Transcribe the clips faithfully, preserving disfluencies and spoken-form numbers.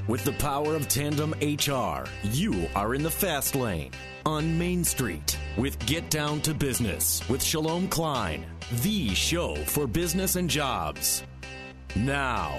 With the power of Tandem H R, you are in the fast lane on Main Street with Get Down to Business with Shalom Klein, the show for business and jobs. Now,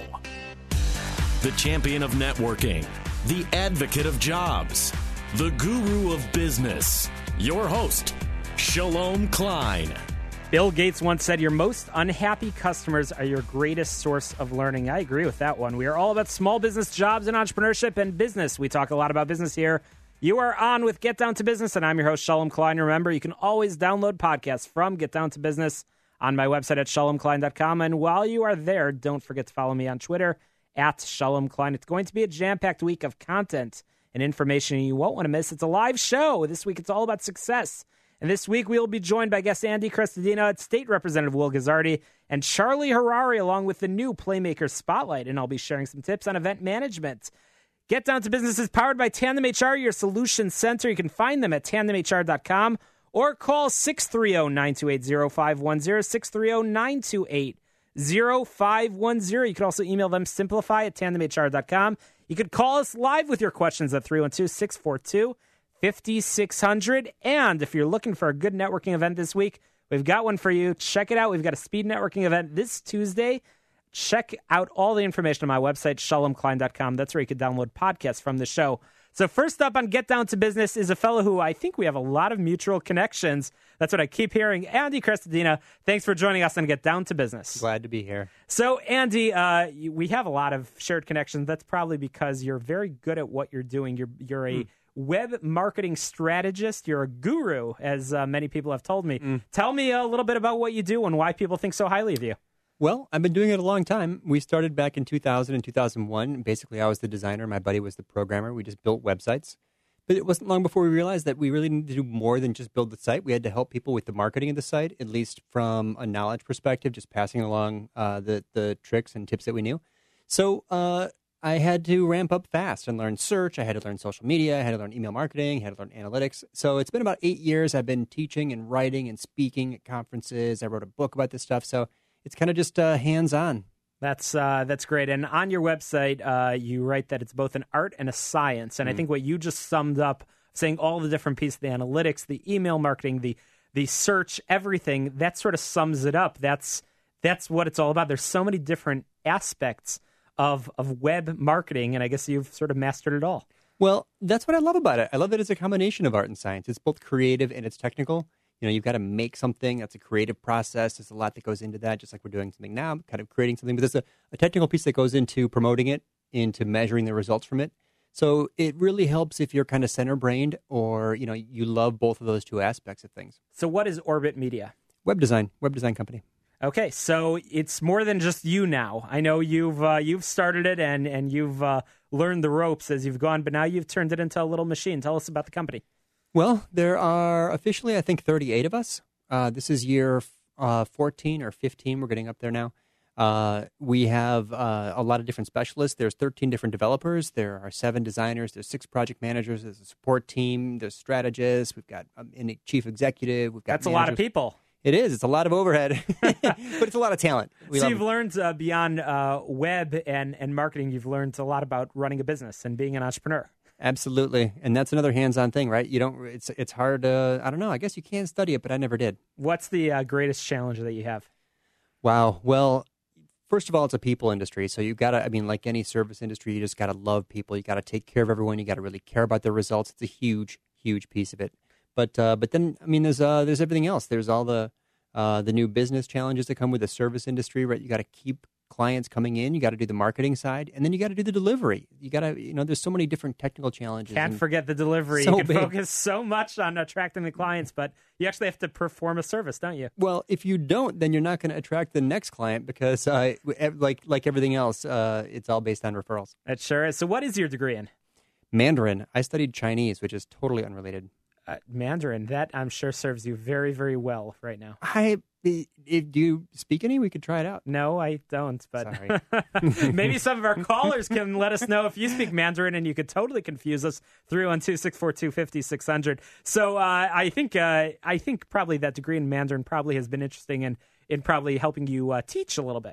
the champion of networking, the advocate of jobs, the guru of business, your host, Shalom Klein. Bill Gates once said, your most unhappy customers are your greatest source of learning. I agree with that one. We are all about small business, jobs, and entrepreneurship and business. We talk a lot about business here. You are on with Get Down to Business, and I'm your host, Shalom Klein. Remember, you can always download podcasts from Get Down to Business on my website at shalom klein dot com. And while you are there, don't forget to follow me on Twitter at Shalom Klein. It's going to be a jam-packed week of content and information you won't want to miss. It's a live show. This week, it's all about success. And this week, we will be joined by guest Andy Crestodina, State Representative Will Guzzardi, and Charlie Harary, along with the new Playmaker Spotlight. And I'll be sharing some tips on event management. Get Down to Business is powered by Tandem H R, your solution center. You can find them at tandem h r dot com or call six three zero, nine two eight, zero five one zero, six three zero, nine two eight, zero five one zero. You can also email them, simplify at tandem h r dot com. You could call us live with your questions at three one two, six four two, five six zero zero. And if you're looking for a good networking event this week, we've got one for you. Check it out. We've got a speed networking event this Tuesday. Check out all the information on my website, shalom klein dot com. That's where you can download podcasts from the show. So first up on Get Down to Business is a fellow who I think we have a lot of mutual connections. That's what I keep hearing. Andy Crestodina, thanks for joining us on Get Down to Business. Glad to be here. So, Andy, uh, we have a lot of shared connections. That's probably because you're very good at what you're doing. You're you're a mm. web marketing strategist. You're a guru, as uh, many people have told me. Mm. Tell me a little bit about what you do and why people think so highly of you. Well, I've been doing it a long time. We started back in two thousand and two thousand one. Basically, I was the designer. My buddy was the programmer. We just built websites. But it wasn't long before we realized that we really needed to do more than just build the site. We had to help people with the marketing of the site, at least from a knowledge perspective, just passing along uh, the, the tricks and tips that we knew. So uh, I had to ramp up fast and learn search. I had to learn social media. I had to learn email marketing. I had to learn analytics. So it's been about eight years. I've been teaching and writing and speaking at conferences. I wrote a book about this stuff. So it's kind of just uh, hands-on. That's uh, that's great. And on your website, uh, you write that it's both an art and a science. And mm. I think what you just summed up, saying all the different pieces, the analytics, the email marketing, the the search, everything, that sort of sums it up. That's that's what it's all about. There's so many different aspects of of web marketing, and I guess you've sort of mastered it all. Well, that's what I love about it. I love that it's a combination of art and science. It's both creative and it's technical. You know, you've got to make something. That's a creative process. There's a lot that goes into that, just like we're doing something now, kind of creating something. But there's a, a technical piece that goes into promoting it, into measuring the results from it. So it really helps if you're kind of center-brained or, you know, you love both of those two aspects of things. So what is Orbit Media? Web design, web design company. Okay, so it's more than just you now. I know you've uh, you've started it and, and you've uh, learned the ropes as you've gone, but now you've turned it into a little machine. Tell us about the company. Well, there are officially, I think, thirty-eight of us. Uh, this is year uh, fourteen or fifteen. We're getting up there now. Uh, we have uh, a lot of different specialists. There's thirteen different developers. There are seven designers. There's six project managers. There's a support team. There's strategists. We've got um, a chief executive. We've got That's managers. A lot of people. It is. It's a lot of overhead, but it's a lot of talent. We so love you've it. learned uh, beyond uh, web and, and marketing, you've learned a lot about running a business and being an entrepreneur. Absolutely. And that's another hands-on thing, right? You don't, it's, it's hard to, I don't know, I guess you can study it, but I never did. What's the uh, greatest challenge that you have? Wow. Well, first of all, it's a people industry. So you got to, I mean, like any service industry, you just got to love people. You got to take care of everyone. You got to really care about their results. It's a huge, huge piece of it. But, uh, but then, I mean, there's, uh, there's everything else. There's all the, uh, the new business challenges that come with the service industry, right? You got to keep clients coming in, you got to do the marketing side, and then you got to do the delivery. You got to, you know, there's so many different technical challenges. Can't forget the delivery. So you can big. focus so much on attracting the clients, but you actually have to perform a service, don't you? Well, if you don't, then you're not going to attract the next client because, uh, like like everything else, uh, it's all based on referrals. It sure is. So what is your degree in? Mandarin. I studied Chinese, which is totally unrelated. Uh, Mandarin, that I'm sure serves you very, very well right now. I if, do you speak any? We could try it out. No, I don't. But Sorry. Maybe some of our callers can let us know if you speak Mandarin, and you could totally confuse us. three one two, six four two, five six zero zero. So uh, I think uh, I think probably that degree in Mandarin probably has been interesting in in probably helping you uh, teach a little bit.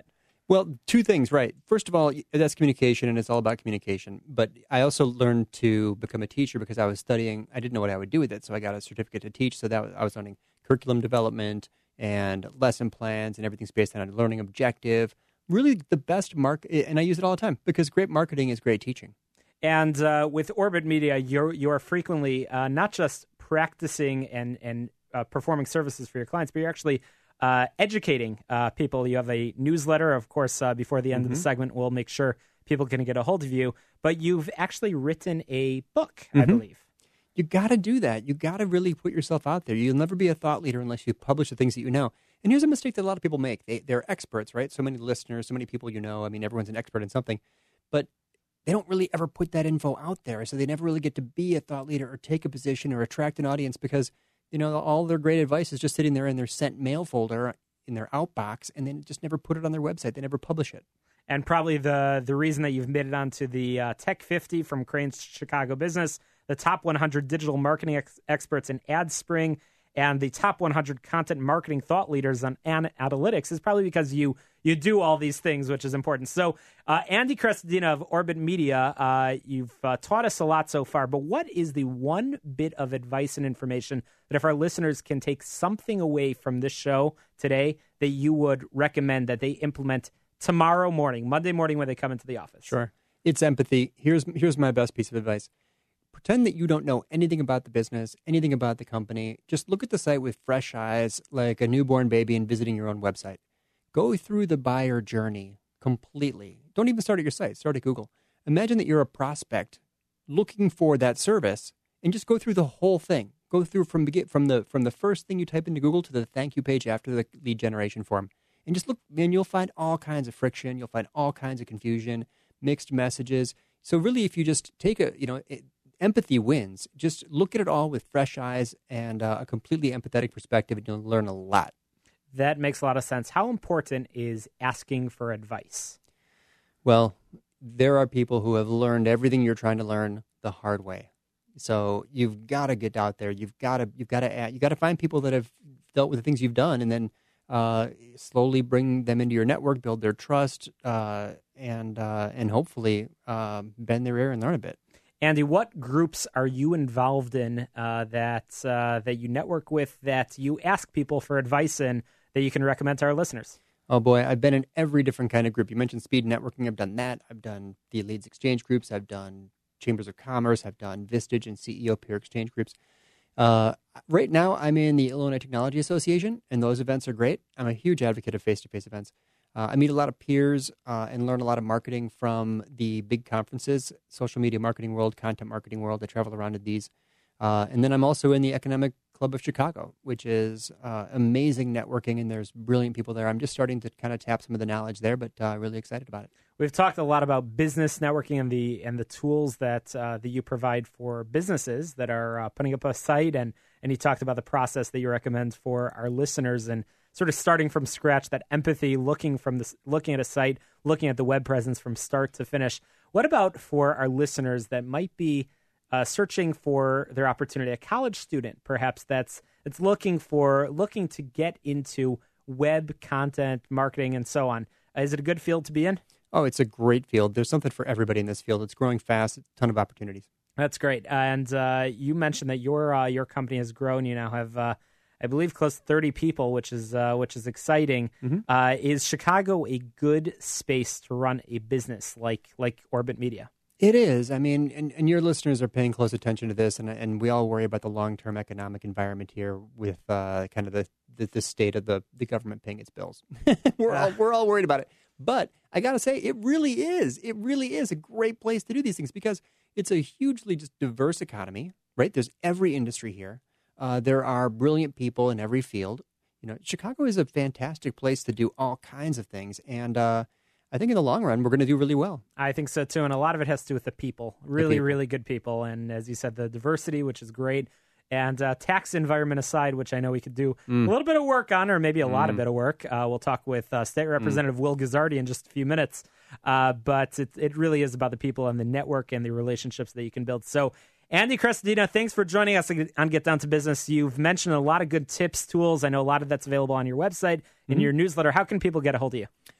Well, two things, right? First of all, that's communication, and it's all about communication. But I also learned to become a teacher because I was studying. I didn't know what I would do with it, so I got a certificate to teach. So that was, I was learning curriculum development and lesson plans, and everything's based on a learning objective. Really, the best mark, and I use it all the time because great marketing is great teaching. And uh, with Orbit Media, you're you're frequently uh, not just practicing and and uh, performing services for your clients, but you're actually uh, educating uh, people. You have a newsletter, of course. Uh, before the end mm-hmm. of the segment, we'll make sure people can get a hold of you. But you've actually written a book, mm-hmm. I believe. You got to do that. You got to really put yourself out there. You'll never be a thought leader unless you publish the things that you know. And here's a mistake that a lot of people make. They, they're experts, right? So many listeners, so many people you know. I mean, everyone's an expert in something. But they don't really ever put that info out there. So they never really get to be a thought leader or take a position or attract an audience because, you know, all their great advice is just sitting there in their sent mail folder in their outbox, and they just never put it on their website. They never publish it. And probably the the reason that you've made it onto the uh, Tech fifty from Crain's Chicago Business, the top one hundred digital marketing ex- experts in AdSpring, and the top one hundred content marketing thought leaders on an- analytics is probably because you you do all these things, which is important. So, uh, Andy Crestodina of Orbit Media, uh, you've uh, taught us a lot so far, but what is the one bit of advice and information that if our listeners can take something away from this show today that you would recommend that they implement tomorrow morning, Monday morning when they come into the office? Sure. It's empathy. Here's here's my best piece of advice. Pretend that you don't know anything about the business, anything about the company. Just look at the site with fresh eyes, like a newborn baby and visiting your own website. Go through the buyer journey completely. Don't even start at your site. Start at Google. Imagine that you're a prospect looking for that service and just go through the whole thing. Go through from from the from the first thing you type into Google to the thank you page after the lead generation form. And just look, and you'll find all kinds of friction. You'll find all kinds of confusion, mixed messages. So really, if you just take a, you know, it, empathy wins. Just look at it all with fresh eyes and uh, a completely empathetic perspective, and you'll learn a lot. That makes a lot of sense. How important is asking for advice? Well, there are people who have learned everything you're trying to learn the hard way. So you've got to get out there. You've got to you've got to you got to find people that have dealt with the things you've done, and then uh, slowly bring them into your network, build their trust, uh, and uh, and hopefully uh, bend their ear and learn a bit. Andy, what groups are you involved in uh, that uh, that you network with, that you ask people for advice in, that you can recommend to our listeners? Oh, boy, I've been in every different kind of group. You mentioned speed networking. I've done that. I've done the Leads Exchange groups. I've done Chambers of Commerce. I've done Vistage and C E O peer exchange groups. Uh, right now, I'm in the Illinois Technology Association, and those events are great. I'm a huge advocate of face-to-face events. Uh, I meet a lot of peers uh, and learn a lot of marketing from the big conferences, social media marketing world, content marketing world. I travel around to these. Uh, and then I'm also in the Economic Club of Chicago, which is uh, amazing networking, and there's brilliant people there. I'm just starting to kind of tap some of the knowledge there, but uh, really excited about it. We've talked a lot about business networking and the and the tools that uh, that you provide for businesses that are uh, putting up a site, and and you talked about the process that you recommend for our listeners, and sort of starting from scratch, that empathy, looking from this, looking at a site, looking at the web presence from start to finish. What about for our listeners that might be uh, searching for their opportunity, a college student perhaps that's that's looking for looking to get into web content marketing and so on? Is it a good field to be in? Oh, it's a great field. There's something for everybody in this field. It's growing fast, a ton of opportunities. That's great. And uh, you mentioned that your uh, your company has grown. You now have, uh, I believe, close to thirty people, which is uh, which is exciting. Mm-hmm. Uh, is Chicago a good space to run a business like like Orbit Media? It is. I mean, and, and your listeners are paying close attention to this, and and we all worry about the long-term economic environment here with uh, kind of the, the, the state of the, the government paying its bills. we're all we're all worried about it. But I got to say, it really is. It really is a great place to do these things because it's a hugely just diverse economy, right? There's every industry here. Uh, there are brilliant people in every field. You know, Chicago is a fantastic place to do all kinds of things. And uh, I think in the long run, we're going to do really well. I think so, too. And a lot of it has to do with the people, really, the people. really good people. And as you said, the diversity, which is great. And uh, tax environment aside, which I know we could do mm. a little bit of work on, or maybe a mm. lot of bit of work. Uh, we'll talk with uh, State Representative mm. Will Guzzardi in just a few minutes. Uh, but it, it really is about the people and the network and the relationships that you can build. So, Andy Crestodina, thanks for joining us on Get Down to Business. You've mentioned a lot of good tips, tools. I know a lot of that's available on your website, in mm-hmm. your newsletter. How can people get a hold of you?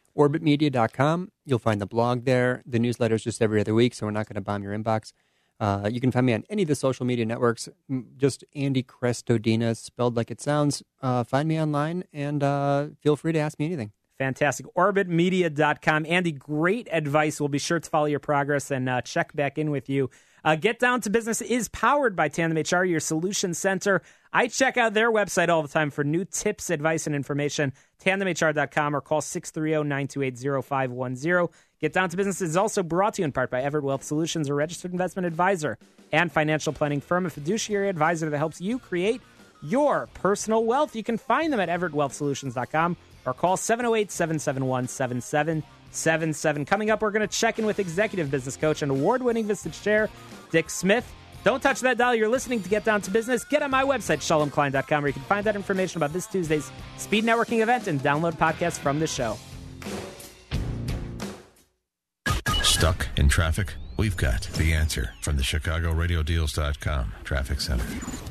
orbit media dot com. You'll find the blog there. The newsletter is just every other week, so we're not going to bomb your inbox. Uh, you can find me on any of the social media networks. Just Andy Crestodina, spelled like it sounds. Uh, find me online, and uh, feel free to ask me anything. Fantastic. orbit media dot com. Andy, great advice. We'll be sure to follow your progress and uh, check back in with you. Uh, Get Down to Business is powered by Tandem H R, your solution center. I check out their website all the time for new tips, advice, and information. tandem h r dot com or call six three zero, nine two eight, zero five one zero. Get Down to Business is also brought to you in part by Everett Wealth Solutions, a registered investment advisor and financial planning firm, a fiduciary advisor that helps you create your personal wealth. You can find them at everett wealth solutions dot com or call seven oh eight, seven seven one, seven seven seven seven. Coming up, we're going to check in with executive business coach and award-winning Vistage Chair, Dick Smith. Don't touch that dial. You're listening to Get Down to Business. Get on my website, shalom klein dot com, where you can find that information about this Tuesday's speed networking event and download podcasts from the show. Stuck in traffic? We've got the answer from the Chicago Radio Deals dot com Traffic Center.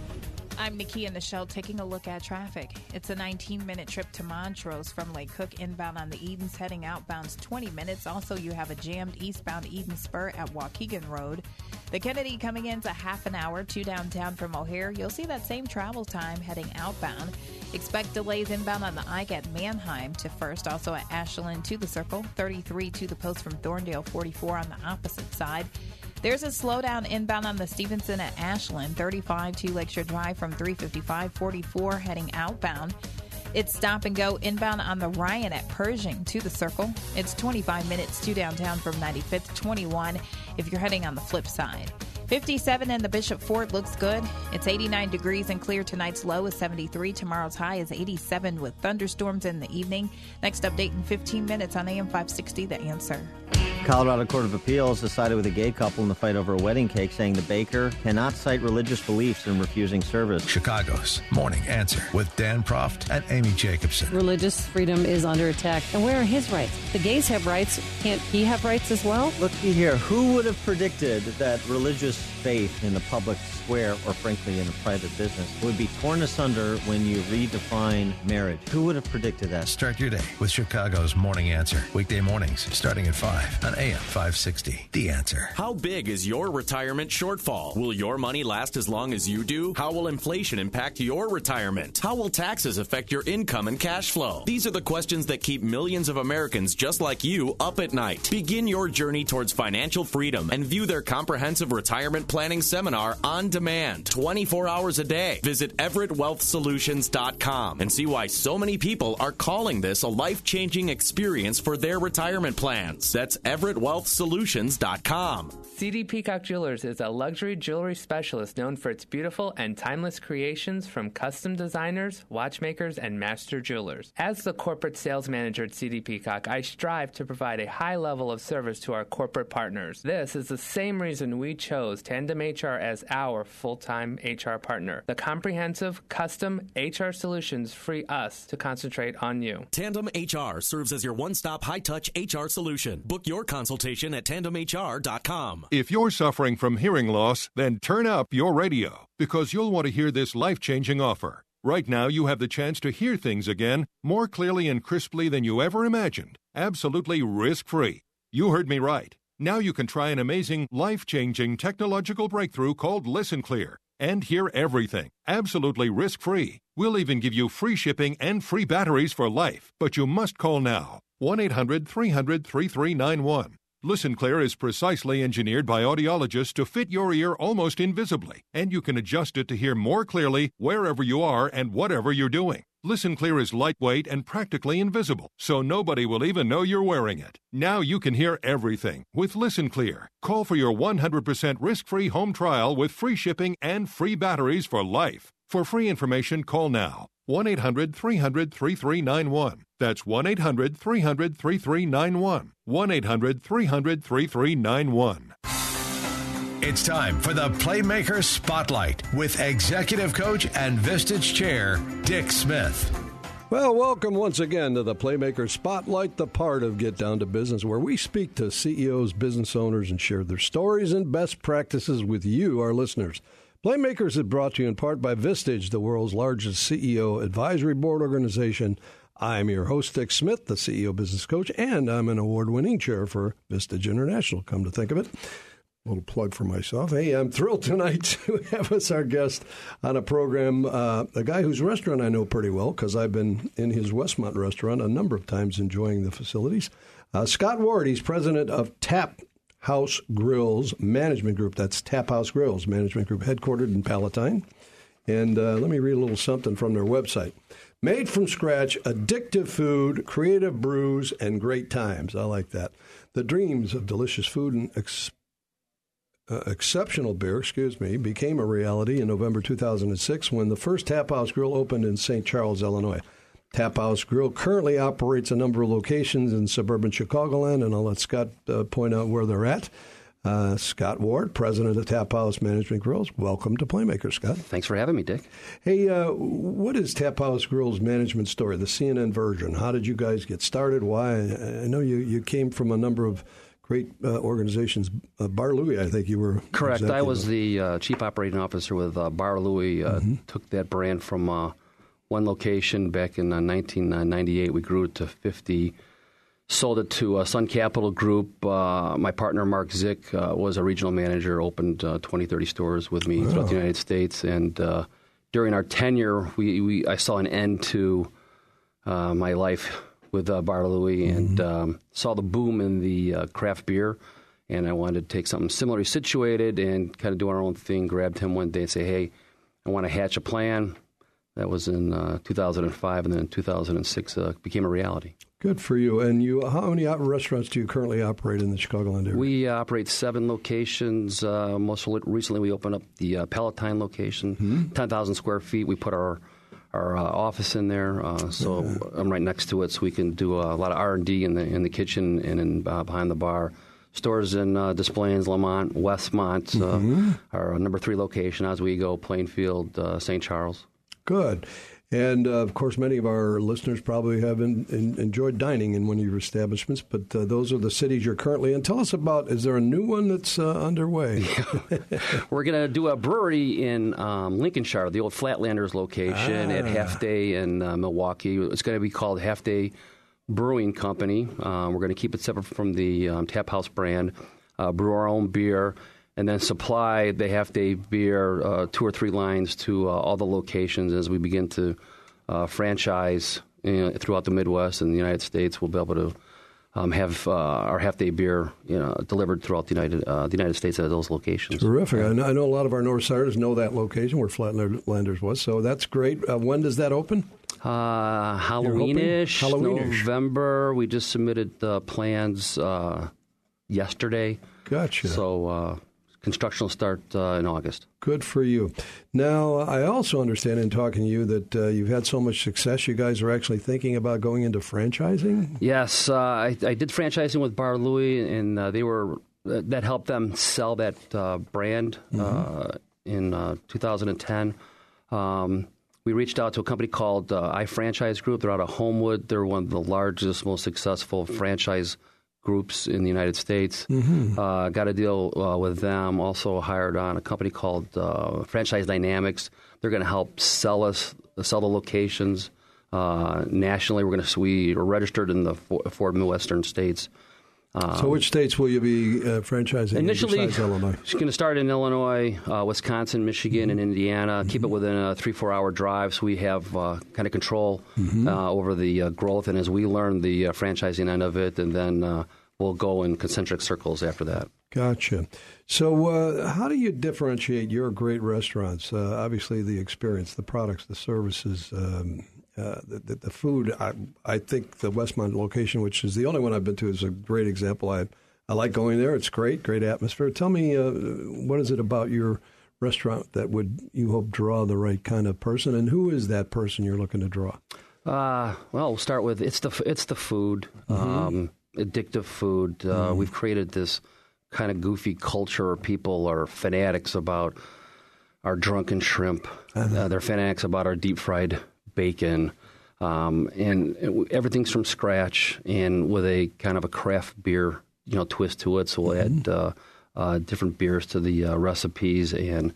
I'm Nikki in the Shell taking a look at traffic. It's a nineteen-minute trip to Montrose from Lake Cook inbound on the Edens, heading outbound's twenty minutes. Also, you have a jammed eastbound Eden Spur at Waukegan Road. The Kennedy coming in to half an hour to downtown from O'Hare. You'll see that same travel time heading outbound. Expect delays inbound on the Ike at Manheim to First, also at Ashland to the Circle, thirty-three to the Post from Thorndale, forty-four on the opposite side. There's a slowdown inbound on the Stevenson at Ashland, thirty-five to Lakeshore Drive from three fifty-five, forty-four heading outbound. It's stop and go inbound on the Ryan at Pershing to the Circle. It's twenty-five minutes to downtown from ninety-fifth, twenty-one if you're heading on the flip side. fifty-seven in the Bishop Fort looks good. It's eighty-nine degrees and clear. Tonight's low is seventy-three. Tomorrow's high is eighty-seven with thunderstorms in the evening. Next update in fifteen minutes on A M five sixty, The Answer. Colorado Court of Appeals decided with a gay couple in the fight over a wedding cake, saying the baker cannot cite religious beliefs in refusing service. Chicago's Morning Answer with Dan Proft and Amy Jacobson. Religious freedom is under attack. And where are his rights? The gays have rights. Can't he have rights as well? Looky here. Who would have predicted that religious faith in the public square, or frankly in a private business, would be torn asunder when you redefine marriage? Who would have predicted that? Start your day with Chicago's Morning Answer. Weekday mornings starting at five on A M five sixty. The Answer. How big is your retirement shortfall? Will your money last as long as you do? How will inflation impact your retirement? How will taxes affect your income and cash flow? These are the questions that keep millions of Americans just like you up at night. Begin your journey towards financial freedom and view their comprehensive retirement planning seminar on demand, twenty-four hours a day. Visit everett wealth solutions dot com and see why so many people are calling this a life-changing experience for their retirement plans. That's everett wealth solutions dot com. C D Peacock Jewelers is a luxury jewelry specialist known for its beautiful and timeless creations from custom designers, watchmakers, and master jewelers. As the corporate sales manager at C D Peacock, I strive to provide a high level of service to our corporate partners. This is the same reason we chose Tandem H R as our full-time H R partner. The comprehensive, custom H R solutions free us to concentrate on you. Tandem H R serves as your one-stop high-touch H R solution. Book your consultation at tandem h r dot com. If you're suffering from hearing loss, then turn up your radio, because you'll want to hear this life-changing offer. Right now, you have the chance to hear things again more clearly and crisply than you ever imagined. Absolutely risk-free. You heard me right. Now you can try an amazing, life-changing technological breakthrough called Listen Clear and hear everything, absolutely risk-free. We'll even give you free shipping and free batteries for life. But you must call now. one eight hundred, three hundred, thirty-three ninety-one. Listen Clear is precisely engineered by audiologists to fit your ear almost invisibly, and you can adjust it to hear more clearly wherever you are and whatever you're doing. Listen Clear is lightweight and practically invisible, so nobody will even know you're wearing it. Now you can hear everything with Listen Clear. Call for your one hundred percent risk-free home trial with free shipping and free batteries for life. For free information, call now. one eight hundred, three hundred, thirty-three ninety-one. That's one eight hundred, three hundred, thirty-three ninety-one. one eight hundred, three hundred, thirty-three ninety-one. It's time for the Playmaker Spotlight with Executive Coach and Vistage Chair, Dick Smith. Well, welcome once again to the Playmaker Spotlight, the part of Get Down to Business, where we speak to C E Os, business owners, and share their stories and best practices with you, our listeners. Playmakers is brought to you in part by Vistage, the world's largest C E O advisory board organization. I'm your host, Dick Smith, the C E O Business Coach, and I'm an award-winning chair for Vistage International, come to think of it. A little plug for myself. Hey, I'm thrilled tonight to have as our guest on a program uh, a guy whose restaurant I know pretty well because I've been in his Westmont restaurant a number of times enjoying the facilities. Uh, Scott Ward, he's president of Tap House Grills Management Group. That's Tap House Grills Management Group, headquartered in Palatine. And uh, let me read a little something from their website. Made from scratch, addictive food, creative brews, and great times. I like that. The dreams of delicious food and ex- uh, exceptional beer, excuse me, became a reality in November two thousand six when the first Tap House Grill opened in Saint Charles, Illinois. Tap House Grill currently operates a number of locations in suburban Chicagoland, and I'll let Scott uh, point out where they're at. Uh, Scott Ward, president of Tap House Management Grills. Welcome to Playmaker, Scott. Thanks for having me, Dick. Hey, uh, what is Tap House Grills management story, the C N N version? How did you guys get started? Why? I know you, you came from a number of great uh, organizations. Uh, Bar Louie, I think you were. Correct. I was the uh, chief operating officer with uh, Bar Louie. Uh, mm-hmm. Took that brand from uh, one location back in uh, nineteen ninety-eight. We grew it to fifty. Sold it to uh, Sun Capital Group. Uh, my partner, Mark Zick, uh, was a regional manager, opened uh, twenty, thirty stores with me wow. throughout the United States. And uh, during our tenure, we, we I saw an end to uh, my life with uh, Bar Louie mm-hmm. and um, saw the boom in the uh, craft beer. And I wanted to take something similarly situated and kind of do our own thing. Grabbed him one day and say, hey, I want to hatch a plan. That was in uh, two thousand five, and then in two thousand six uh, became a reality. Good for you. And you, how many restaurants do you currently operate in the Chicagoland area? We uh, operate seven locations. Uh, most recently, we opened up the uh, Palatine location, mm-hmm. ten thousand square feet. We put our our uh, office in there, uh, so yeah. I'm right next to it, so we can do a lot of R and D in the in the kitchen and in, uh, behind the bar. Stores in uh, Des Plaines, Lamont, Westmont, mm-hmm. uh, our number three location, Oswego, Plainfield, uh, Saint Charles. Good. And, uh, of course, many of our listeners probably have in, in, enjoyed dining in one of your establishments, but uh, those are the cities you're currently in. Tell us about, is there a new one that's uh, underway? Yeah. We're going to do a brewery in um, Lincolnshire, the old Flatlanders location ah. at Half Day in uh, Milwaukee. It's going to be called Half Day Brewing Company. Um, we're going to keep it separate from the um, Tap House brand, uh, brew our own beer, and then supply the half-day beer, uh, two or three lines to uh, all the locations as we begin to uh, franchise you know, throughout the Midwest and the United States. We'll be able to um, have uh, our half-day beer you know, delivered throughout the United uh, the United States at those locations. Terrific. I know, I know a lot of our Northsiders know that location where Flatlanders was, so that's great. Uh, when does that open? Uh, Halloween-ish, Halloween-ish, November. We just submitted the plans uh, yesterday. Gotcha. So... Uh, Construction will start uh, in August. Good for you. Now, I also understand in talking to you that uh, you've had so much success, you guys are actually thinking about going into franchising? Yes. Uh, I, I did franchising with Bar Louie, and uh, they were uh, that helped them sell that uh, brand mm-hmm. uh, in uh, two thousand ten. Um, we reached out to a company called uh, iFranchise Group. They're out of Homewood. They're one of the largest, most successful franchise groups in the United States. Mm-hmm. Uh, got a deal uh, with them. Also hired on a company called uh, Franchise Dynamics. They're going to help sell us, sell the locations uh, nationally. We're going to we are registered in the four, four Midwestern states. Um, so, which states will you be uh, franchising? Initially, in Illinois? It's going to start in Illinois, uh, Wisconsin, Michigan, mm-hmm. and Indiana. Mm-hmm. Keep it within a three, four-hour drive, so we have uh, kind of control mm-hmm. uh, over the uh, growth. And as we learn the uh, franchising end of it, and then uh, we'll go in concentric circles after that. Gotcha. So, uh, how do you differentiate your great restaurants? Uh, obviously, the experience, the products, the services. Um, Uh, the, the food, I, I think the Westmont location, which is the only one I've been to, is a great example. I I like going there. It's great, great atmosphere. Tell me, uh, what is it about your restaurant that would, you hope, draw the right kind of person, and who is that person you're looking to draw? Uh, well, we'll start with, it's the it's the food, mm-hmm. um, addictive food. Uh, mm-hmm. We've created this kind of goofy culture where people are fanatics about our drunken shrimp. Uh-huh. Uh, they're fanatics about our deep-fried bacon, um, and everything's from scratch and with a kind of a craft beer, you know, twist to it. So we'll mm-hmm. add uh, uh, different beers to the uh, recipes and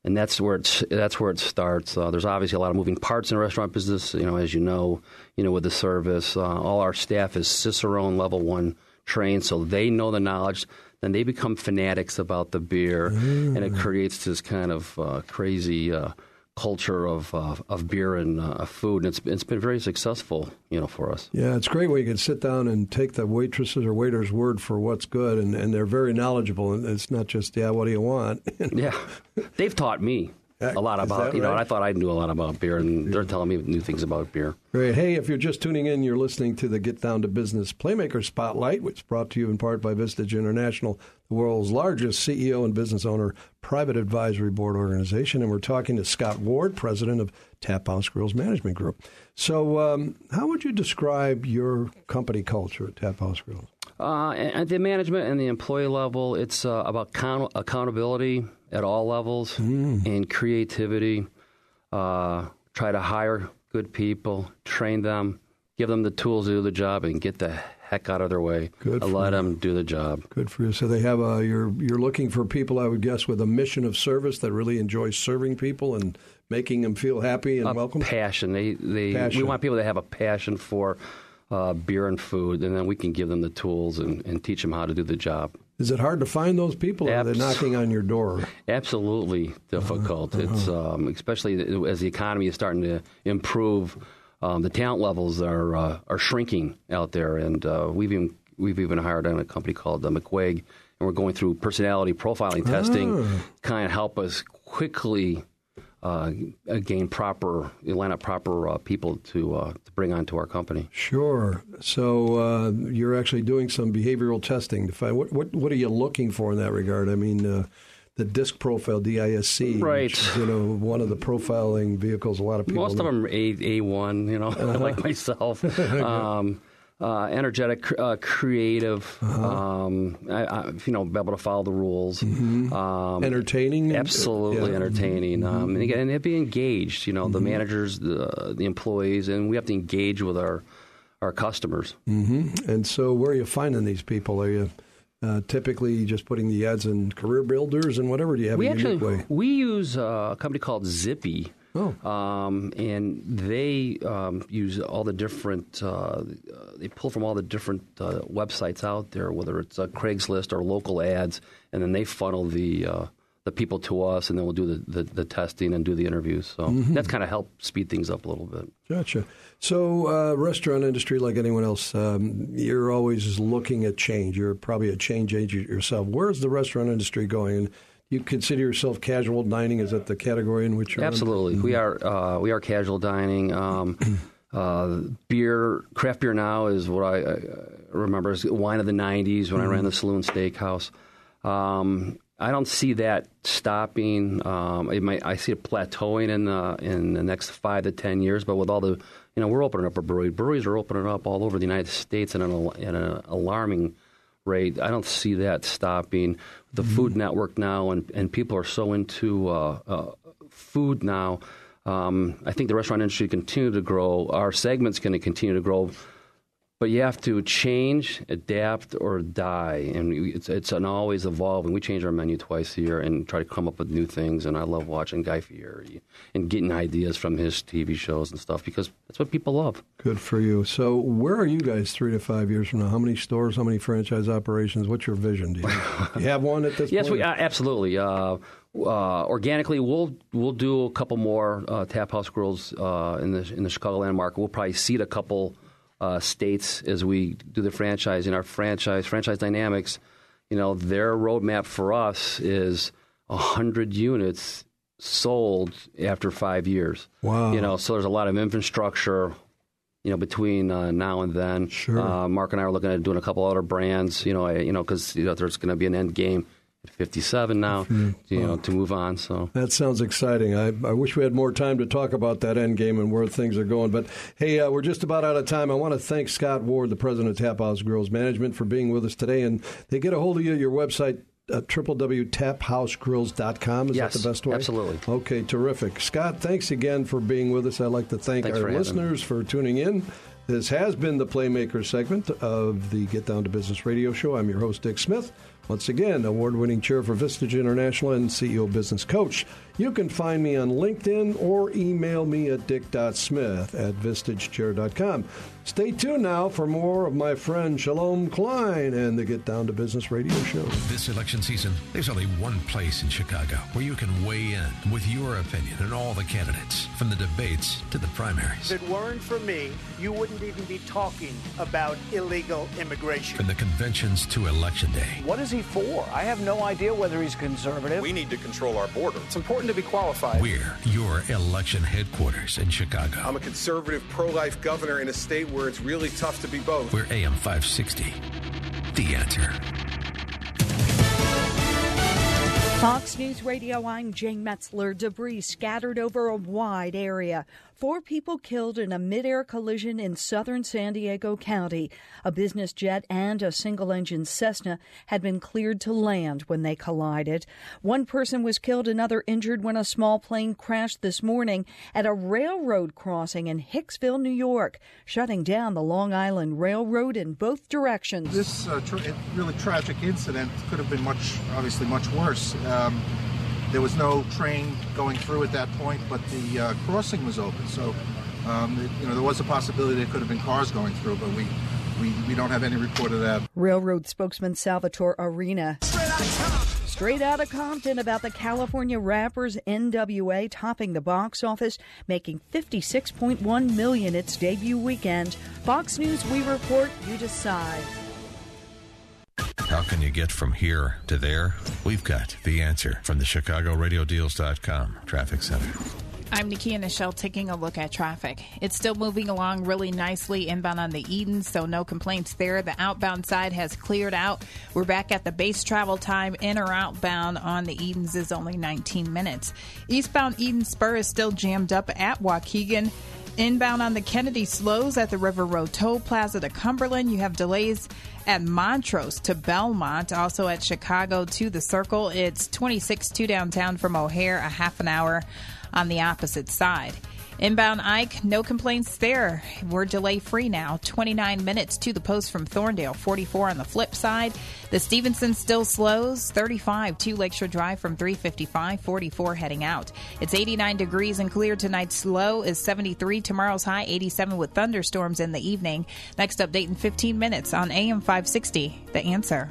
and that's where it's that's where it starts. Uh, there's obviously a lot of moving parts in the restaurant business, you know, as you know, you know, with the service. Uh, all our staff is Cicerone level one trained, so they know the knowledge. Then they become fanatics about the beer, mm. and it creates this kind of uh, crazy uh, culture of uh, of beer and uh, food, and it's it's been very successful, you know, for us. Yeah, it's great when you can sit down and take the waitresses or waiters' word for what's good, and, and they're very knowledgeable, and it's not just, yeah, what do you want? Yeah, they've taught me a lot about, you know, right? and I thought I knew a lot about beer, and they're telling me new things about beer. Great. Hey, if you're just tuning in, you're listening to the Get Down to Business Playmaker Spotlight, which is brought to you in part by Vistage International, the world's largest C E O and business owner private advisory board organization. And we're talking to Scott Ward, president of Tap House Grills Management Group. So um, how would you describe your company culture at Tap House Grills? Uh, at the management and the employee level, it's uh, about count- accountability at all levels mm. and creativity. Uh, try to hire good people, train them, give them the tools to do the job, and get the heck out of their way. Good for let you. them do the job. Good for you. So they have a you're you're looking for people, I would guess, with a mission of service that really enjoy serving people and making them feel happy and a welcome. Passion. They they passion. We want people to have a passion for uh, beer and food, and then we can give them the tools and, and teach them how to do the job. Is it hard to find those people, or Abs- are they knocking on your door? Absolutely difficult. Uh-huh. It's um, especially as the economy is starting to improve. Um, the talent levels are uh, are shrinking out there, and uh, we've even we've even hired on a company called uh, McQuaig, and we're going through personality profiling testing, Ah. kind of help us quickly uh, gain proper, line up proper uh, people to uh, to bring onto our company. Sure. So uh, you're actually doing some behavioral testing to find what what what are you looking for in that regard? I mean. Uh, The DISC profile, D I S C, right? Which is, you know, one of the profiling vehicles. A lot of people. Most of them are A A one, you know, uh-huh. like myself. um, uh, energetic, uh, creative. Uh-huh. Um, I, I, you know, be able to follow the rules. Mm-hmm. Um, entertaining. Absolutely yeah. entertaining. Mm-hmm. Um, and again, and they'd be engaged. You know, mm-hmm. the managers, the the employees, and we have to engage with our our customers. Mm-hmm. And so, where are you finding these people? Are you Uh, typically just putting the ads in Career Builders and whatever? Do you have we a actually, unique way? We use uh, a company called Zippy. Oh. Um, and they um, use all the different, uh, they pull from all the different uh, websites out there, whether it's uh, Craigslist or local ads, and then they funnel the uh, the people to us, and then we'll do the, the, the testing and do the interviews. So mm-hmm. that's kind of helped speed things up a little bit. Gotcha. So uh, restaurant industry, like anyone else, um, you're always looking at change. You're probably a change agent yourself. Where's the restaurant industry going? And you consider yourself casual dining? Is that the category in which you're Absolutely. Mm-hmm. We are uh, we are casual dining. Um, uh, beer, craft beer now is what I, I remember as wine of the nineties when mm-hmm. I ran the Saloon Steakhouse. Um, I don't see that stopping. Um, it might, I see it plateauing in the in the next five to ten years. But with all the, you know, we're opening up a brewery. Breweries are opening up all over the United States at an, at an alarming rate. I don't see that stopping. The mm-hmm. Food Network now, and, and people are so into uh, uh, food now. Um, I think the restaurant industry continue to grow. Our segment's going to continue to grow. But you have to change, adapt, or die, and it's it's an always evolving. We change our menu twice a year and try to come up with new things. And I love watching Guy Fieri and getting ideas from his T V shows and stuff because that's what people love. Good for you. So, where are you guys three to five years from now? How many stores? How many franchise operations? What's your vision? Do you, do you have one at this yes, point? Yes, uh, absolutely. Uh, uh, organically, we'll we'll do a couple more uh, Tap House Grills uh, in the in the Chicagoland market. We'll probably seed a couple. Uh, states as we do the franchise in our franchise franchise dynamics, you know, their roadmap for us is a hundred units sold after five years. Wow! You know, so there's a lot of infrastructure, you know, between uh, now and then. Sure. Uh, Mark and I are looking at doing a couple other brands. You know, I, you know, because you know, there's going to be an end game. fifty-seven now, mm-hmm. you know, to move on. So that sounds exciting. I, I wish we had more time to talk about that end game and where things are going. But hey, uh, we're just about out of time. I want to thank Scott Ward, the president of Tap House Grills Management, for being with us today. And they get a hold of you, your website, uh, w w w dot tap house grills dot com. Is yes, that the best way? Absolutely. Okay, terrific. Scott, thanks again for being with us. I'd like to thank thanks our for listeners for tuning in. This has been the Playmaker segment of the Get Down to Business radio show. I'm your host, Dick Smith. Once again, award-winning chair for Vistage International and C E O business coach. You can find me on LinkedIn or email me at dick dot smith at vistage chair dot com. Stay tuned now for more of my friend Shalom Klein and the Get Down to Business radio show. This election season, there's only one place in Chicago where you can weigh in with your opinion on all the candidates, from the debates to the primaries. If it weren't for me, you wouldn't even be talking about illegal immigration. From the conventions to Election Day. What is he for? I have no idea whether he's conservative. We need to control our border. It's important to be qualified. We're your election headquarters in Chicago. I'm a conservative, pro-life governor in a state where it's really tough to be both. We're A M five sixty. The Answer. Fox News Radio, I'm Jane Metzler. Debris scattered over a wide area. Four people killed in a mid-air collision in southern San Diego County. A business jet and a single-engine Cessna had been cleared to land when they collided. One person was killed, another injured when a small plane crashed this morning at a railroad crossing in Hicksville, New York, shutting down the Long Island Railroad in both directions. This uh, tra- really tragic incident could have been much, obviously much worse. Um, There was no train going through at that point, but the uh, crossing was open. So, um, it, you know, there was a possibility there could have been cars going through, but we, we, we don't have any report of that. Railroad spokesman Salvatore Arena. Straight out of Compton about the California rappers N W A topping the box office, making fifty-six point one million dollars its debut weekend. Fox News, we report, you decide. How can you get from here to there? We've got the answer from the Chicago Radio Deals dot com Traffic Center. I'm Nikki and Michelle taking a look at traffic. It's still moving along really nicely inbound on the Eden, so no complaints there. The outbound side has cleared out. We're back at the base travel time. In or outbound on the Edens is only nineteen minutes. Eastbound Eden Spur is still jammed up at Waukegan. Inbound on the Kennedy slows at the River Road Toll Plaza to Cumberland. You have delays at Montrose to Belmont, also at Chicago to the Circle. It's twenty-six to downtown from O'Hare, a half an hour on the opposite side. Inbound Ike, no complaints there. We're delay-free now. twenty-nine minutes to the post from Thorndale, forty-four on the flip side. The Stevenson still slows, thirty-five to Lakeshore Drive from three fifty-five, forty-four heading out. It's eighty-nine degrees and clear. Tonight's low is seventy-three. Tomorrow's high, eighty-seven with thunderstorms in the evening. Next update in fifteen minutes on A M five sixty, The Answer.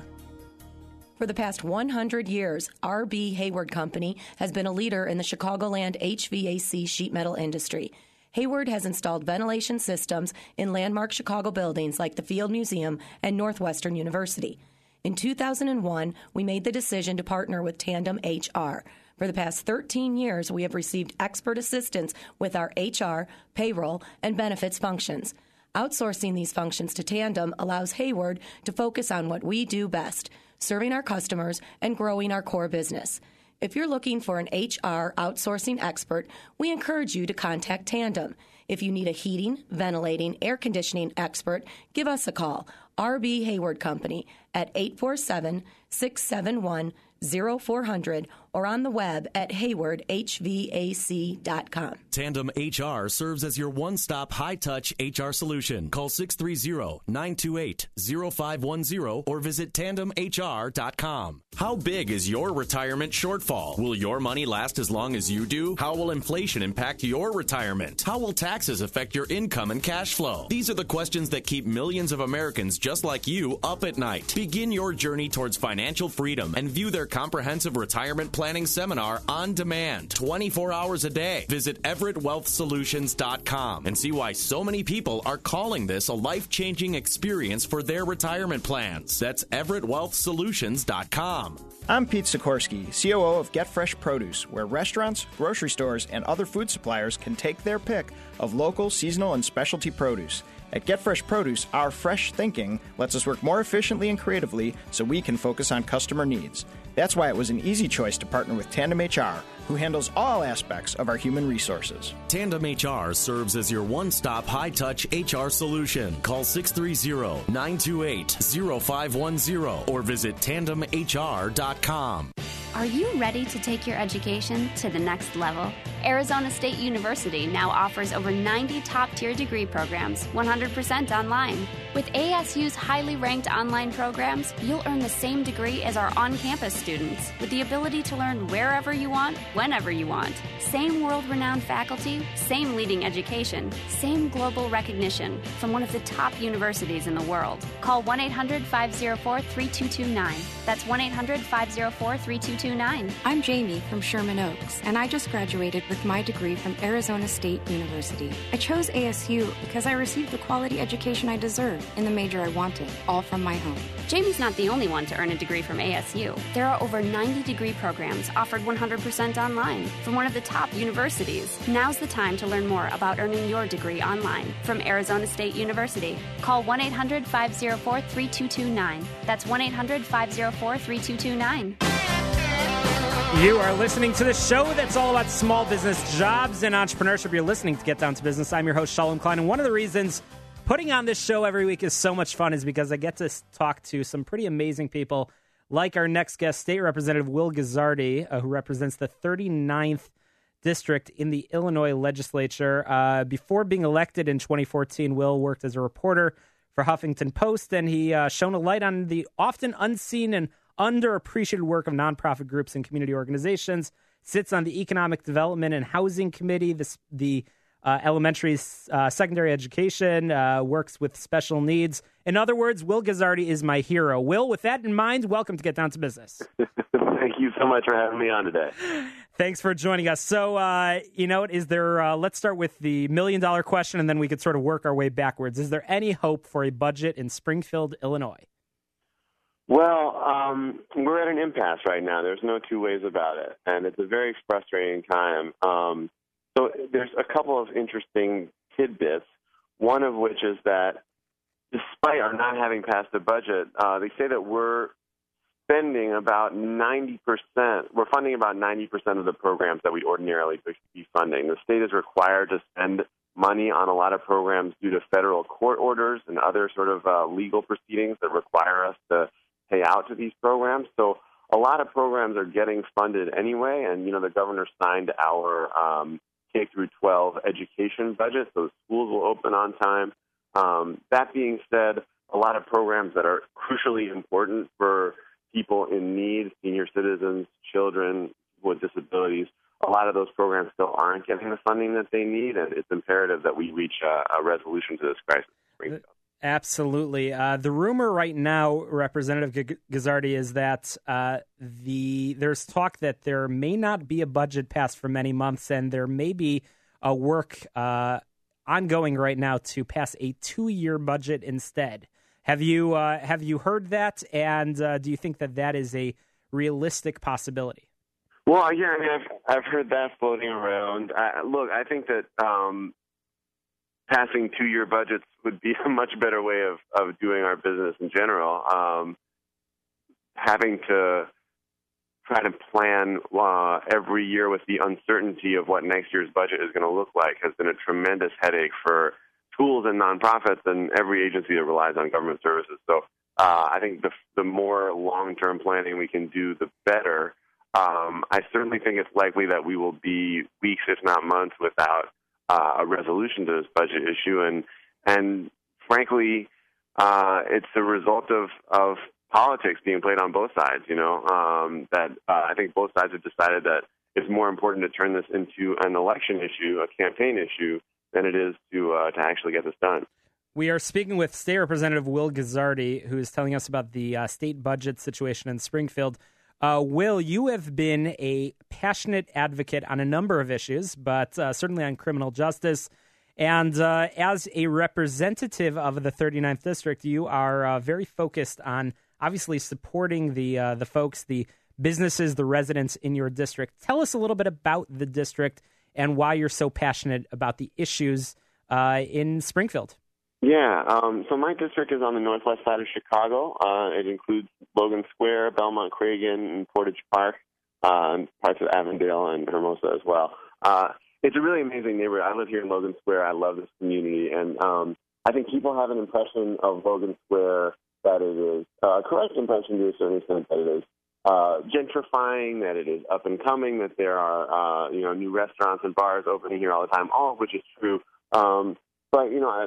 For the past one hundred years, R B Hayward Company has been a leader in the Chicagoland H V A C sheet metal industry. Hayward has installed ventilation systems in landmark Chicago buildings like the Field Museum and Northwestern University. In two thousand one, we made the decision to partner with Tandem H R. For the past thirteen years, we have received expert assistance with our H R, payroll, and benefits functions. Outsourcing these functions to Tandem allows Hayward to focus on what we do best, serving our customers and growing our core business. If you're looking for an H R outsourcing expert, we encourage you to contact Tandem. If you need a heating, ventilating, air conditioning expert, give us a call. R B Hayward Company at eight four seven, six seven one, zero four zero zero or on the web at hayward h v a c dot com. Tandem H R serves as your one-stop high-touch H R solution. Call six three zero, nine two eight, zero five one zero or visit tandem h r dot com. How big is your retirement shortfall? Will your money last as long as you do? How will inflation impact your retirement? How will taxes affect your income and cash flow? These are the questions that keep millions of Americans just like you up at night. Begin your journey towards financial freedom and view their comprehensive retirement planning seminar on demand, twenty-four hours a day. Visit everett wealth solutions dot com and see why so many people are calling this a life-changing experience for their retirement plans. That's everett wealth solutions dot com. I'm Pete Sikorsky, C O O of Get Fresh Produce, where restaurants, grocery stores, and other food suppliers can take their pick of local, seasonal, and specialty produce. At Get Fresh Produce, our fresh thinking lets us work more efficiently and creatively so we can focus on customer needs. That's why it was an easy choice to partner with Tandem H R, who handles all aspects of our human resources. Tandem H R serves as your one-stop high-touch H R solution. Call six three zero, nine two eight, zero five one zero or visit tandem h r dot com. Are you ready to take your education to the next level? Arizona State University now offers over ninety top-tier degree programs, one hundred percent online. With A S U's highly ranked online programs, you'll earn the same degree as our on-campus students, with the ability to learn wherever you want, whenever you want. Same world-renowned faculty, same leading education, same global recognition from one of the top universities in the world. Call one eight hundred, five oh four, three two two nine. That's one eight hundred, five oh four, three two two nine. I'm Jamie from Sherman Oaks, and I just graduated with my degree from Arizona State University. I chose A S U because I received the quality education I deserve in the major I wanted, all from my home. Jamie's not the only one to earn a degree from A S U. There are over ninety degree programs offered one hundred percent online from one of the top universities. Now's the time to learn more about earning your degree online from Arizona State University. Call one eight hundred, five oh four, three two two nine. That's one eight hundred, five oh four, three two two nine. You are listening to the show that's all about small business, jobs, and entrepreneurship. You're listening to Get Down to Business. I'm your host, Shalom Klein, and one of the reasons putting on this show every week is so much fun is because I get to talk to some pretty amazing people, like our next guest, State Representative Will Guzzardi, uh, who represents the thirty-ninth District in the Illinois Legislature. Uh, before being elected in twenty fourteen, Will worked as a reporter for Huffington Post, and he uh, shone a light on the often unseen and underappreciated work of nonprofit groups and community organizations, sits on the Economic Development and Housing Committee, the, the uh, elementary, uh, secondary education, uh, works with special needs. In other words, Will Guzzardi is my hero. Will, with that in mind, welcome to Get Down to Business. Thank you so much for having me on today. Thanks for joining us. So, uh, you know, is there, uh, let's start with the million dollar question, and then we could sort of work our way backwards. Is there any hope for a budget in Springfield, Illinois? Well, um, we're at an impasse right now. There's no two ways about it, and it's a very frustrating time. Um, so there's a couple of interesting tidbits, one of which is that despite our not having passed a budget, uh, they say that we're spending about ninety percent, we're funding about ninety percent of the programs that we ordinarily would be funding. The state is required to spend money on a lot of programs due to federal court orders and other sort of uh, legal proceedings that require us to pay out to these programs. So a lot of programs are getting funded anyway, and, you know, the governor signed our um, K through twelve education budget, so schools will open on time. Um, that being said, a lot of programs that are crucially important for people in need, senior citizens, children with disabilities, a lot of those programs still aren't getting the funding that they need, and it's imperative that we reach a, a resolution to this crisis. Absolutely. Uh, the rumor right now, Representative G- Guzzardi, is that uh, the there's talk that there may not be a budget passed for many months, and there may be a work uh, ongoing right now to pass a two-year budget instead. Have you uh, have you heard that, and uh, do you think that that is a realistic possibility? Well, yeah, I mean, I've I've heard that floating around. I, look, I think that um, passing two-year budgets would be a much better way of, of doing our business in general. Um, having to try to plan uh, every year with the uncertainty of what next year's budget is going to look like has been a tremendous headache for schools and nonprofits and every agency that relies on government services. So uh, I think the, the more long-term planning we can do, the better. Um, I certainly think it's likely that we will be weeks, if not months, without uh, a resolution to this budget issue. And, and frankly, uh, it's a result of, of politics being played on both sides, you know, um, that uh, I think both sides have decided that it's more important to turn this into an election issue, a campaign issue, than it is to uh, to actually get this done. We are speaking with State Representative Will Guzzardi, who is telling us about the uh, state budget situation in Springfield. Uh, Will, you have been a passionate advocate on a number of issues, but uh, certainly on criminal justice. And uh, as a representative of the thirty-ninth District, you are uh, very focused on obviously supporting the uh, the folks, the businesses, the residents in your district. Tell us a little bit about the district and why you're so passionate about the issues uh, in Springfield. Yeah, um, so my district is on the northwest side of Chicago. Uh, it includes Logan Square, Belmont Cragen, and Portage Park, uh, and parts of Avondale and Hermosa as well. Uh, it's a really amazing neighborhood. I live here in Logan Square. I love this community, and um, I think people have an impression of Logan Square that it is uh, a correct impression to a certain extent that it is uh, gentrifying, that it is up and coming, that there are, uh, you know, new restaurants and bars opening here all the time, all of which is true. Um, but, you know,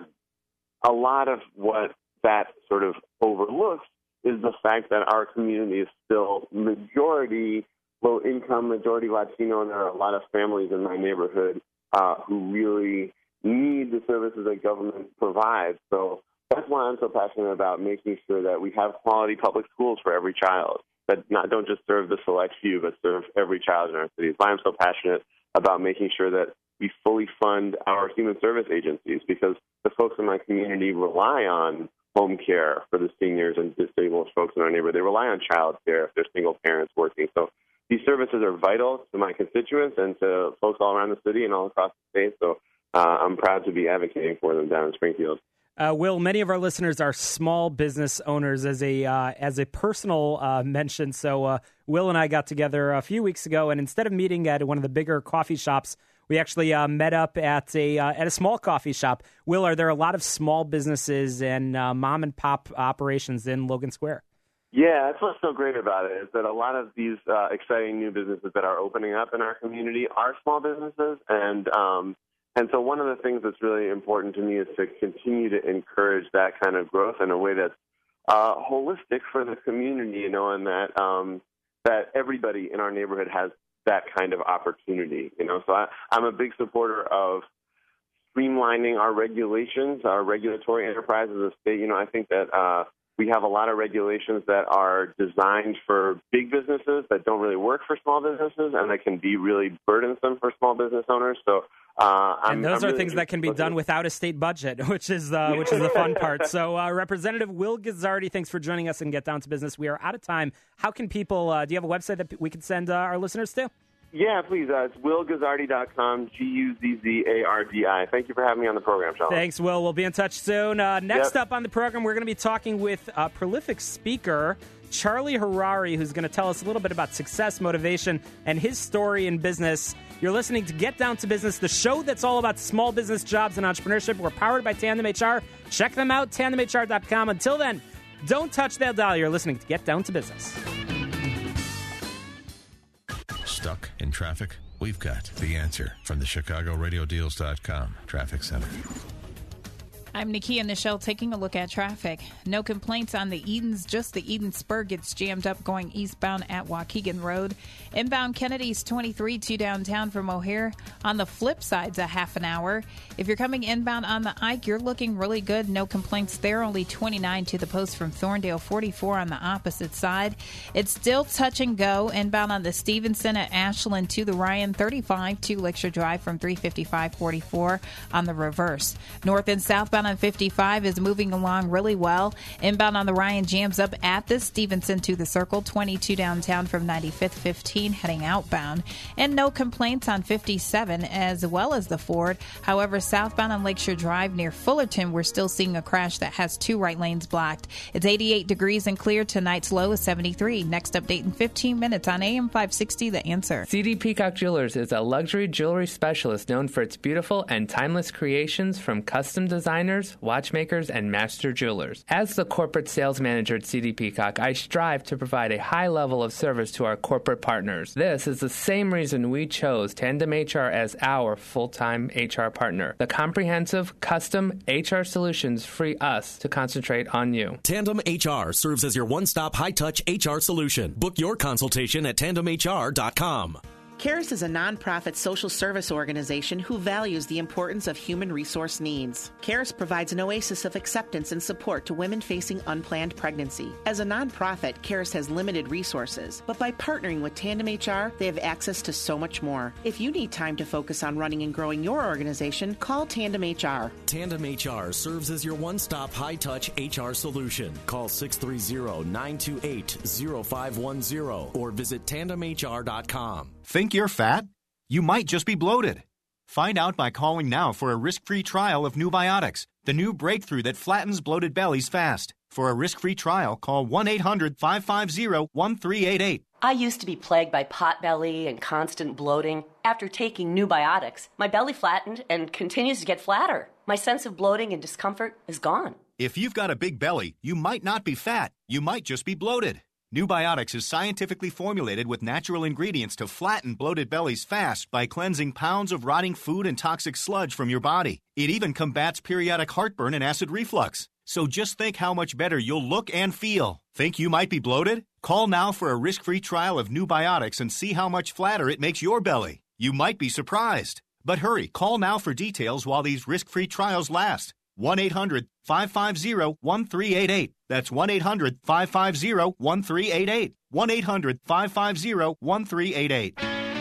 a lot of what that sort of overlooks is the fact that our community is still majority low-income, majority Latino, and there are a lot of families in my neighborhood uh, who really need the services that government provides. So that's why I'm so passionate about making sure that we have quality public schools for every child, that not don't just serve the select few, but serve every child in our cities. Why I'm so passionate about making sure that we fully fund our human service agencies, because the folks in my community rely on home care for the seniors and disabled folks in our neighborhood. They rely on child care if they're single parents working. So these services are vital to my constituents and to folks all around the city and all across the state. So uh, I'm proud to be advocating for them down in Springfield. Uh, Will, many of our listeners are small business owners as a uh, as a personal uh, mention. So uh, Will and I got together a few weeks ago, and instead of meeting at one of the bigger coffee shops, we actually uh, met up at a uh, at a small coffee shop. Will, are there a lot of small businesses and uh, mom and pop operations in Logan Square? Yeah, that's what's so great about it, is that a lot of these uh, exciting new businesses that are opening up in our community are small businesses. And um, and so one of the things that's really important to me is to continue to encourage that kind of growth in a way that's uh, holistic for the community, you know, and that um, that everybody in our neighborhood has that kind of opportunity, you know. So I, I'm a big supporter of streamlining our regulations, our regulatory enterprise as a state. You know, I think that uh, we have a lot of regulations that are designed for big businesses that don't really work for small businesses, and that can be really burdensome for small business owners. So, uh, I'm, and those I'm are really things that can be done without a state budget, which is uh, which is the fun part. So, uh, Representative Will Guzzardi, thanks for joining us and Get Down to Business. We are out of time. How can people? Uh, do you have a website that we can send uh, our listeners to? Yeah, please. Uh, it's will guzzardi dot com, G U Z Z A R D I. Thank you for having me on the program, Sean. Thanks, Will. We'll be in touch soon. Uh, next Yep. up on the program, we're going to be talking with a prolific speaker, Charlie Harary, who's going to tell us a little bit about success, motivation, and his story in business. You're listening to Get Down to Business, the show that's all about small business, jobs, and entrepreneurship. We're powered by Tandem H R. Check them out, tandem h r dot com. Until then, don't touch that dial. You're listening to Get Down to Business. Stuck in traffic? We've got the answer from the Chicago Radio Deals dot com Traffic Center. I'm Nikki and Nichelle taking a look at traffic. No complaints on the Edens, just the Eden Spur gets jammed up going eastbound at Waukegan Road. Inbound Kennedy's twenty-three to downtown from O'Hare. On the flip side's a half an hour. If you're coming inbound on the Ike, you're looking really good. No complaints there. Only twenty-nine to the post from Thorndale, forty-four on the opposite side. It's still touch and go. Inbound on the Stevenson at Ashland to the Ryan, thirty-five to Lakeshore Drive from three fifty-five forty-four on the reverse. North and southbound on fifty-five is moving along really well. Inbound on the Ryan jams up at the Stevenson to the Circle, twenty-two downtown from ninety-fifth, fifteen heading outbound. And no complaints on fifty-seven as well as the Ford. However, southbound on Lakeshore Drive near Fullerton, we're still seeing a crash that has two right lanes blocked. It's eighty-eight degrees and clear. Tonight's low is seventy-three. Next update in fifteen minutes on A M five sixty, The Answer. C D Peacock Jewelers is a luxury jewelry specialist known for its beautiful and timeless creations from custom designers, watchmakers, and master jewelers. As the corporate sales manager at C D Peacock, I strive to provide a high level of service to our corporate partners. This is the same reason we chose Tandem H R as our full-time H R partner. The comprehensive, custom H R solutions free us to concentrate on you. Tandem H R serves as your one-stop high-touch H R solution. Book your consultation at tandem h r dot com. CARES is a nonprofit social service organization who values the importance of human resource needs. CARES provides an oasis of acceptance and support to women facing unplanned pregnancy. As a nonprofit, CARES has limited resources, but by partnering with Tandem H R, they have access to so much more. If you need time to focus on running and growing your organization, call Tandem H R. Tandem H R serves as your one-stop high-touch H R solution. Call six three zero, nine two eight, zero five one zero or visit tandem h r dot com. Think you're fat? You might just be bloated. Find out by calling now for a risk-free trial of Nubiotics, the new breakthrough that flattens bloated bellies fast. For a risk-free trial, call one eight hundred, five five zero, one three eight eight. I used to be plagued by potbelly and constant bloating. After taking Nubiotics, my belly flattened and continues to get flatter. My sense of bloating and discomfort is gone. If you've got a big belly, you might not be fat. You might just be bloated. New Biotics is scientifically formulated with natural ingredients to flatten bloated bellies fast by cleansing pounds of rotting food and toxic sludge from your body. It even combats periodic heartburn and acid reflux. So just think how much better you'll look and feel. Think you might be bloated? Call now for a risk-free trial of New Biotics and see how much flatter it makes your belly. You might be surprised. But hurry, call now for details while these risk-free trials last. one eight hundred five five zero one three eight eight. That's one eight hundred five five zero one three eight eight. one eight hundred five five zero one three eight eight.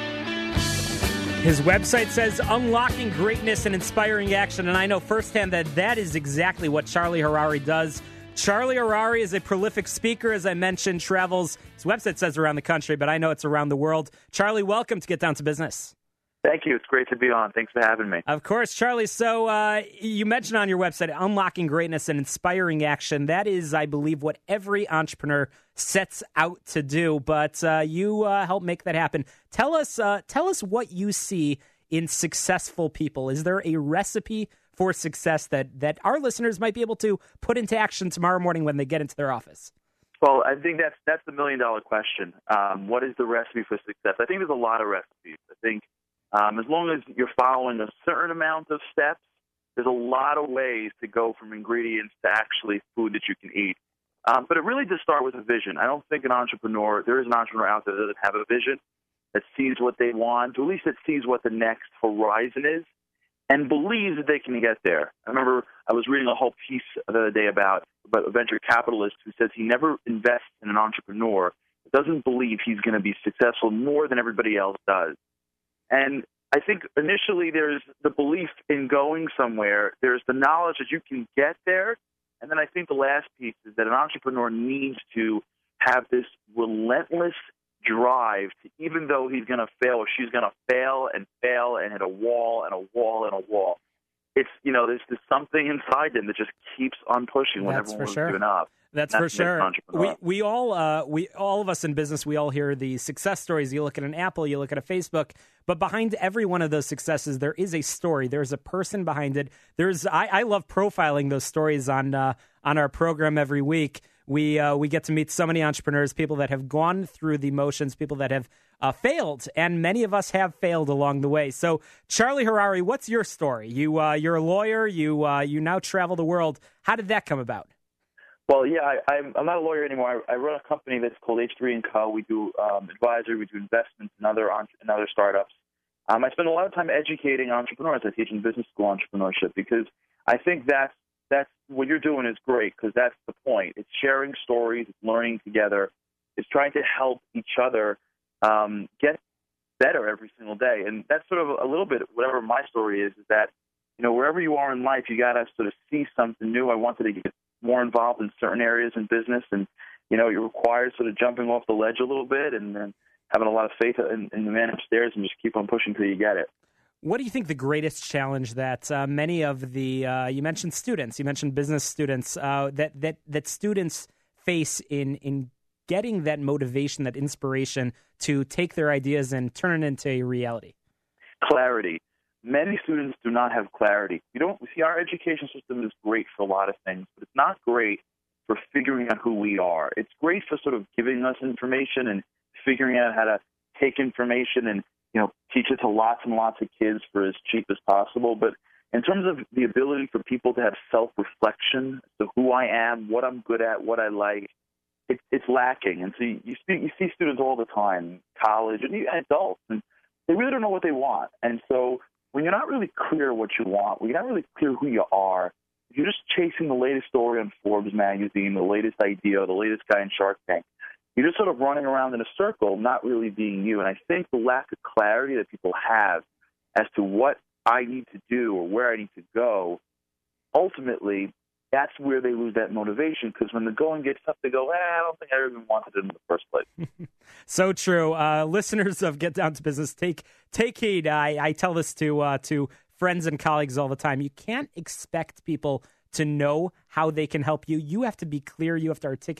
His website says unlocking greatness and inspiring action, and I know firsthand that that is exactly what Charlie Harary does. Charlie Harary is a prolific speaker, as I mentioned, travels, his website says around the country, but I know it's around the world. Charlie, welcome to Get Down to Business. Thank you. It's great to be on. Thanks for having me. Of course, Charlie. So uh, you mentioned on your website, unlocking greatness and inspiring action. That is, I believe, what every entrepreneur sets out to do. But uh, you uh, help make that happen. Tell us, uh, tell us what you see in successful people. Is there a recipe for success that, that our listeners might be able to put into action tomorrow morning when they get into their office? Well, I think that's that's the million-dollar question. Um, what is the recipe for success? I think there's a lot of recipes. I think Um, as long as you're following a certain amount of steps, there's a lot of ways to go from ingredients to actually food that you can eat. Um, but it really does start with a vision. I don't think an entrepreneur, there is an entrepreneur out there that doesn't have a vision, that sees what they want, or at least that sees what the next horizon is, and believes that they can get there. I remember I was reading a whole piece the other day about, about a venture capitalist who says he never invests in an entrepreneur that doesn't believe he's going to be successful more than everybody else does. And I think initially there's the belief in going somewhere. There's the knowledge that you can get there. And then I think the last piece is that an entrepreneur needs to have this relentless drive to, even though he's going to fail or she's going to fail and fail and hit a wall and a wall and a wall. It's, you know, there's, there's something inside them that just keeps on pushing when That's everyone's for sure. giving up. That's, That's for sure. We we, we all uh, we all of us in business, we all hear the success stories. You look at an Apple, you look at a Facebook, but behind every one of those successes, there is a story. There's a person behind it. There's I, I love profiling those stories on uh, on our program every week. We uh, we get to meet so many entrepreneurs, people that have gone through the motions, people that have uh, failed, and many of us have failed along the way. So, Charlie Harary, what's your story? You uh, you're a lawyer. You uh, you now travel the world. How did that come about? Well, yeah, I, I'm, I'm not a lawyer anymore. I, I run a company that's called H three and Co. We do um, advisory, we do investments and other and other startups. Um, I spend a lot of time educating entrepreneurs. I teach in business school entrepreneurship because I think that's that's what you're doing is great because that's the point. It's sharing stories, it's learning together, it's trying to help each other um, get better every single day. And that's sort of a little bit whatever my story is. Is that you know wherever you are in life, you got to sort of see something new. I wanted to get more involved in certain areas in business, and you know, it requires sort of jumping off the ledge a little bit, and then having a lot of faith in, in the man upstairs, and just keep on pushing till you get it. What do you think the greatest challenge that uh, many of the uh, you mentioned students, you mentioned business students uh, that that that students face in in getting that motivation, that inspiration to take their ideas and turn it into a reality? Clarity. Many students do not have clarity. You don't see our education system is great for a lot of things, but it's not great for figuring out who we are. It's great for sort of giving us information and figuring out how to take information and, you know, teach it to lots and lots of kids for as cheap as possible. But in terms of the ability for people to have self-reflection, so who I am, what I'm good at, what I like, it, it's lacking. And so you, you, see, you see students all the time, college and adults, and they really don't know what they want. And so when you're not really clear what you want, when you're not really clear who you are, if you're just chasing the latest story on Forbes magazine, the latest idea, the latest guy in Shark Tank, you're just sort of running around in a circle, not really being you. And I think the lack of clarity that people have as to what I need to do or where I need to go, ultimately, that's where they lose that motivation, because when the going gets tough, they go, eh, I don't think I even wanted it in the first place. So true. Uh, listeners of Get Down to Business, take take heed. I, I tell this to uh, to friends and colleagues all the time. You can't expect people to know how they can help you. You have to be clear. You have to articulate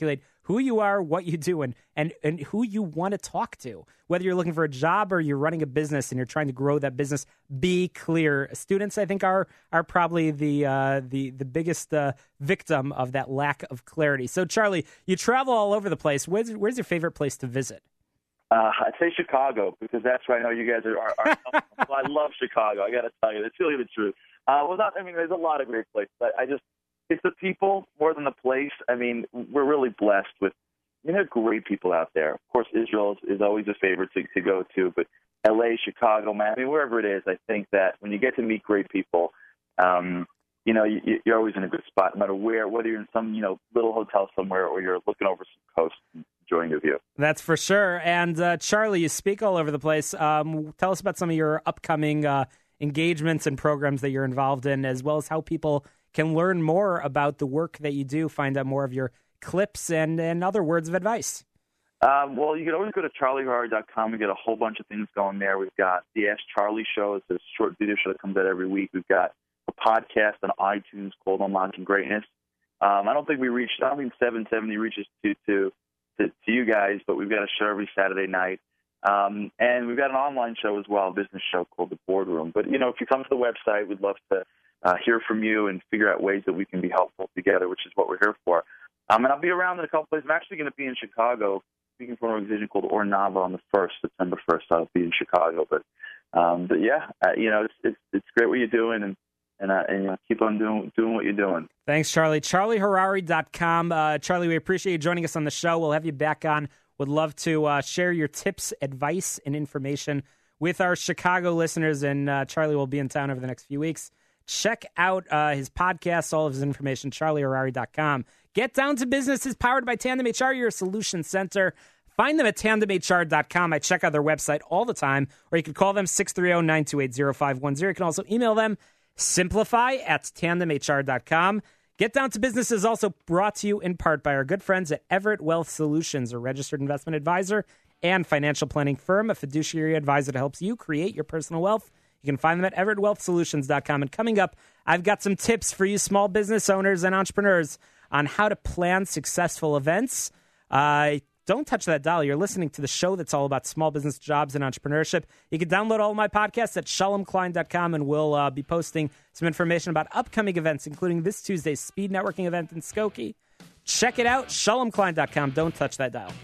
who you are, what you do, and, and, and who you want to talk to. Whether you're looking for a job or you're running a business and you're trying to grow that business, be clear. Students, I think, are are probably the uh, the the biggest uh, victim of that lack of clarity. So, Charlie, you travel all over the place. Where's, where's your favorite place to visit? Uh, I'd say Chicago, because that's where I know you guys are. are, are well, I love Chicago. I got to tell you, that's really the truth. Uh, well, not, I mean, there's a lot of great places. I, I just, it's the people more than the place. I mean, we're really blessed with, I mean, there are great people out there. Of course, Israel is, is always a favorite to, to go to, but L A, Chicago, man, I mean, wherever it is, I think that when you get to meet great people, um, you know, you, you're always in a good spot, no matter where, whether you're in some, you know, little hotel somewhere or you're looking over some coast and enjoying the view. That's for sure. And uh, Charlie, you speak all over the place. Um, tell us about some of your upcoming uh, engagements and programs that you're involved in, as well as how people can learn more about the work that you do, find out more of your clips and, and other words of advice. Um, well, you can always go to charlie harary dot com and get a whole bunch of things going there. We've got the Ask Charlie show. It's a short video show that comes out every week. We've got a podcast on iTunes called Unlocking Greatness. Um, I don't think we reached, I don't think seven seventy reaches to, to, to, to you guys, but we've got a show every Saturday night. Um, and we've got an online show as well, a business show called The Boardroom. But, you know, if you come to the website, we'd love to uh, hear from you and figure out ways that we can be helpful together, which is what we're here for. Um, and I'll be around in a couple places. I'm actually going to be in Chicago speaking for an organization called Ornava on the first, September first. I'll be in Chicago. But, um, but yeah, uh, you know, it's, it's it's great what you're doing, and and, uh, and you know, keep on doing doing what you're doing. Thanks, Charlie. charlie harary dot com. Uh, Charlie, we appreciate you joining us on the show. We'll have you back on. Would love to uh, share your tips, advice, and information with our Chicago listeners. And uh, Charlie will be in town over the next few weeks. Check out uh, his podcast, all of his information, charlie harary dot com. Get Down to Business is powered by Tandem H R, your solution center. Find them at tandem h r dot com. I check out their website all the time, or you can call them six three zero, nine two eight, zero five one zero. You can also email them, simplify at tandem h r dot com. Get Down to Business is also brought to you in part by our good friends at Everett Wealth Solutions, a registered investment advisor and financial planning firm, a fiduciary advisor that helps you create your personal wealth. You can find them at everett wealth solutions dot com. And coming up, I've got some tips for you small business owners and entrepreneurs on how to plan successful events. Uh, don't touch that dial. You're listening to the show that's all about small business, jobs, and entrepreneurship. You can download all of my podcasts at shalom klein dot com, and we'll uh, be posting some information about upcoming events, including this Tuesday's speed networking event in Skokie. Check it out, shalom klein dot com. Don't touch that dial.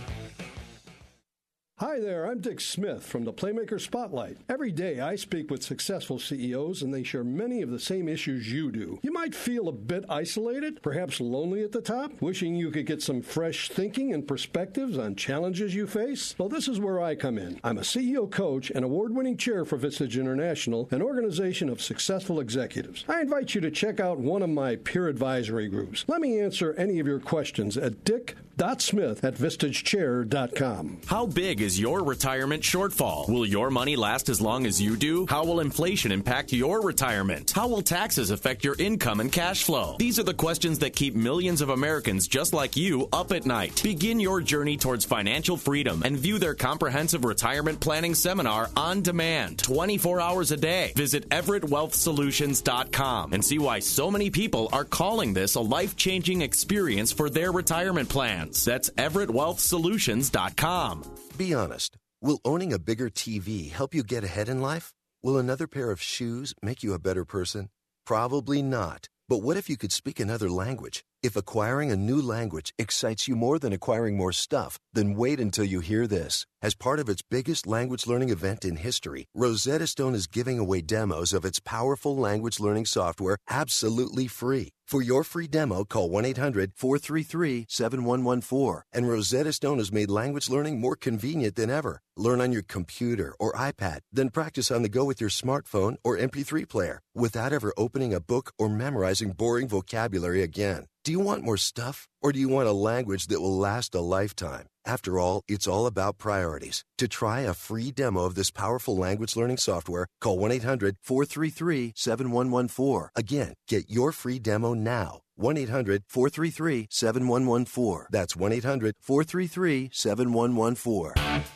Hi there, I'm Dick Smith from the Playmaker Spotlight. Every day I speak with successful C E Os and they share many of the same issues you do. You might feel a bit isolated, perhaps lonely at the top, wishing you could get some fresh thinking and perspectives on challenges you face. Well, this is where I come in. I'm a C E O coach and award-winning chair for Vistage International, an organization of successful executives. I invite you to check out one of my peer advisory groups. Let me answer any of your questions at dick dot smith at vistage chair dot com. How big is your retirement shortfall? Will your money last as long as you do? How will inflation impact your retirement? How will taxes affect your income and cash flow? These are the questions that keep millions of Americans just like you up at night. Begin your journey towards financial freedom and view their comprehensive retirement planning seminar on demand, twenty-four hours a day. Visit everett wealth solutions dot com and see why so many people are calling this a life-changing experience for their retirement plans. That's everett wealth solutions dot com. Be honest. Will owning a bigger T V help you get ahead in life? Will another pair of shoes make you a better person? Probably not. But what if you could speak another language? If acquiring a new language excites you more than acquiring more stuff, then wait until you hear this. As part of its biggest language learning event in history, Rosetta Stone is giving away demos of its powerful language learning software absolutely free. For your free demo, call one eight hundred, four three three, seven one one four. And Rosetta Stone has made language learning more convenient than ever. Learn on your computer or iPad, then practice on the go with your smartphone or M P three player without ever opening a book or memorizing boring vocabulary again. Do you want more stuff, or do you want a language that will last a lifetime? After all, it's all about priorities. To try a free demo of this powerful language learning software, call one eight hundred, four three three, seven one one four. Again, get your free demo now. one eight hundred, four three three, seven one one four. That's one eight hundred, four three three, seven one one four.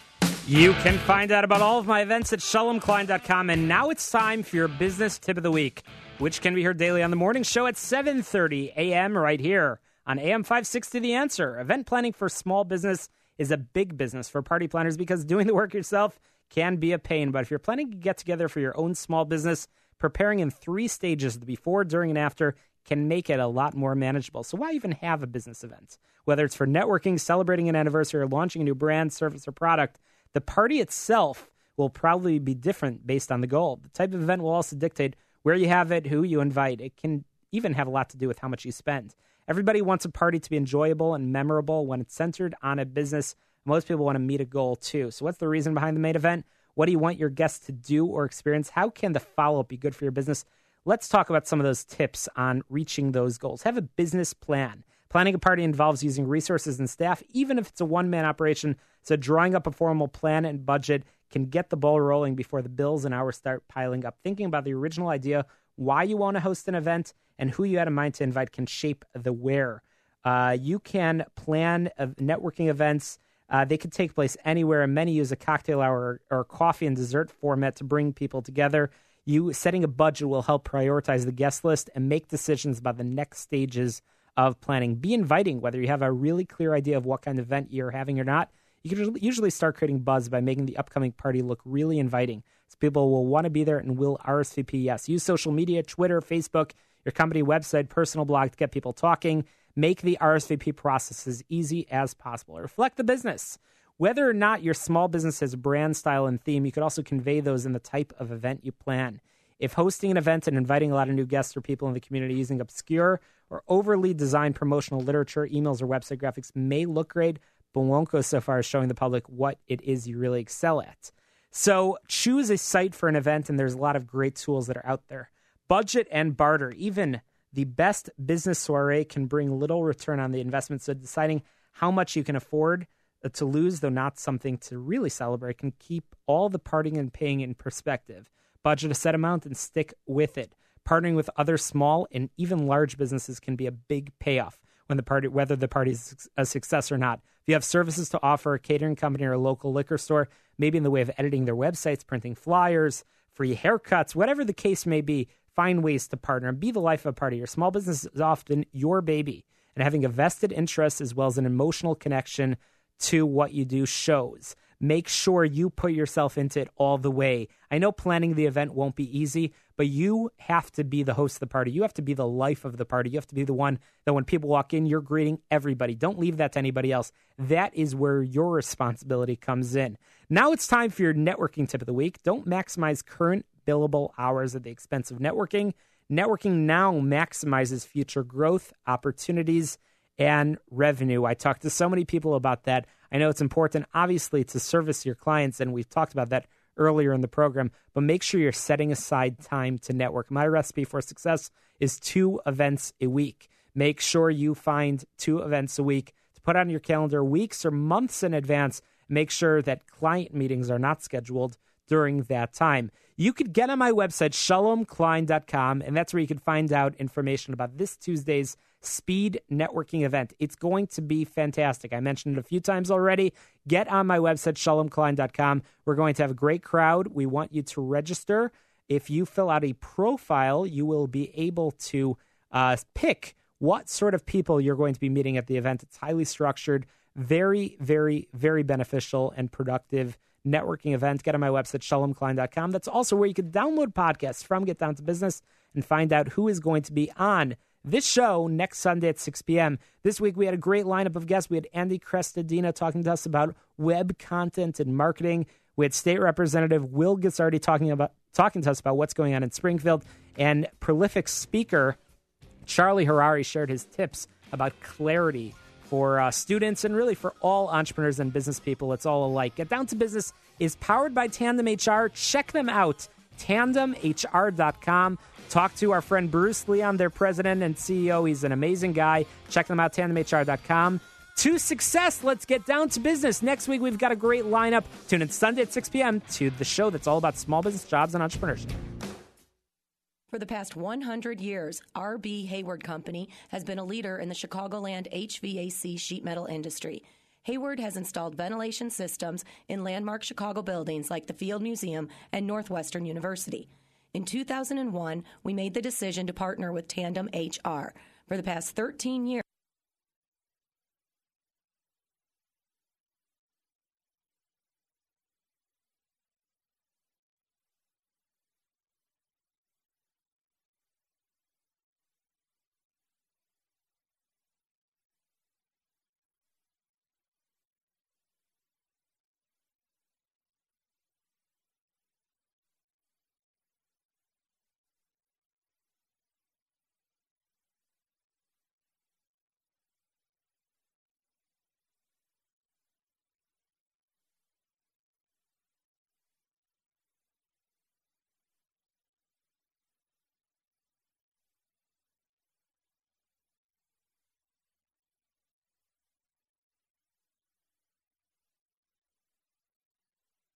You can find out about all of my events at shalom klein dot com. And now it's time for your business tip of the week, which can be heard daily on the morning show at seven thirty a.m. right here on A M five sixty The Answer. Event planning for small business is a big business for party planners because doing the work yourself can be a pain. But if you're planning to get together for your own small business, preparing in three stages, the before, during, and after, can make it a lot more manageable. So why even have a business event? Whether it's for networking, celebrating an anniversary, or launching a new brand, service, or product, the party itself will probably be different based on the goal. The type of event will also dictate where you have it, who you invite. It can even have a lot to do with how much you spend. Everybody wants a party to be enjoyable and memorable when it's centered on a business. Most people want to meet a goal too. So what's the reason behind the main event? What do you want your guests to do or experience? How can the follow-up be good for your business? Let's talk about some of those tips on reaching those goals. Have a business plan. Planning a party involves using resources and staff, even if it's a one-man operation. So drawing up a formal plan and budget can get the ball rolling before the bills and hours start piling up. Thinking about the original idea, why you want to host an event, and who you had in mind to invite can shape the where. Uh, you can plan uh, networking events. Uh, they could take place anywhere, and many use a cocktail hour or, or coffee and dessert format to bring people together. You setting a budget will help prioritize the guest list and make decisions about the next stages of planning. Be inviting, whether you have a really clear idea of what kind of event you're having or not. You can usually start creating buzz by making the upcoming party look really inviting. So people will want to be there and will R S V P yes. Use social media, Twitter, Facebook, your company website, personal blog to get people talking. Make the R S V P process as easy as possible. Reflect the business. Whether or not your small business has a brand, style, and theme, you could also convey those in the type of event you plan. If hosting an event and inviting a lot of new guests or people in the community using obscure or overly designed promotional literature, emails, or website graphics may look great, but won't go so far as showing the public what it is you really excel at. So choose a site for an event, and there's a lot of great tools that are out there. Budget and barter. Even the best business soiree can bring little return on the investment, so deciding how much you can afford to lose, though not something to really celebrate, can keep all the partying and paying in perspective. Budget a set amount and stick with it. Partnering with other small and even large businesses can be a big payoff when the party, whether the party is a success or not. If you have services to offer, a catering company or a local liquor store, maybe in the way of editing their websites, printing flyers, free haircuts, whatever the case may be, find ways to partner and be the life of a party. Your small business is often your baby, and having a vested interest as well as an emotional connection to what you do shows. Make sure you put yourself into it all the way. I know planning the event won't be easy, but you have to be the host of the party. You have to be the life of the party. You have to be the one that when people walk in, you're greeting everybody. Don't leave that to anybody else. That is where your responsibility comes in. Now it's time for your networking tip of the week. Don't maximize current billable hours at the expense of networking. Networking now maximizes future growth, opportunities, and revenue. I talked to so many people about that. I know it's important, obviously, to service your clients, and we've talked about that earlier in the program, but make sure you're setting aside time to network. My recipe for success is two events a week. Make sure you find two events a week to put on your calendar weeks or months in advance. Make sure that client meetings are not scheduled during that time. You could get on my website, shalom klein dot com, and that's where you can find out information about this Tuesday's speed networking event. It's going to be fantastic. I mentioned it a few times already. Get on my website, shalom klein dot com. We're going to have a great crowd. We want you to register. If you fill out a profile, you will be able to uh, pick what sort of people you're going to be meeting at the event. It's highly structured, very, very, very beneficial and productive networking event. Get on my website, shalom klein dot com. That's also where you can download podcasts from Get Down to Business and find out who is going to be on this show next Sunday at six p.m. This week, we had a great lineup of guests. We had Andy Crestadina talking to us about web content and marketing. We had State Representative Will Guzzardi talking about talking to us about what's going on in Springfield. And prolific speaker Charlie Harari shared his tips about clarity for uh, students and really for all entrepreneurs and business people. It's all alike. Get Down to Business is powered by Tandem H R. Check them out, tandem h r dot com. Talk to our friend Bruce Leon, their president and C E O. He's an amazing guy. Check them out, tandem h r dot com. To success, let's get down to business. Next week, we've got a great lineup. Tune in Sunday at six p.m. to the show that's all about small business, jobs, and entrepreneurship. For the past one hundred years, R B. Hayward Company has been a leader in the Chicagoland H V A C sheet metal industry. Hayward has installed ventilation systems in landmark Chicago buildings like the Field Museum and Northwestern University. In two thousand one, we made the decision to partner with Tandem H R. For the past thirteen years,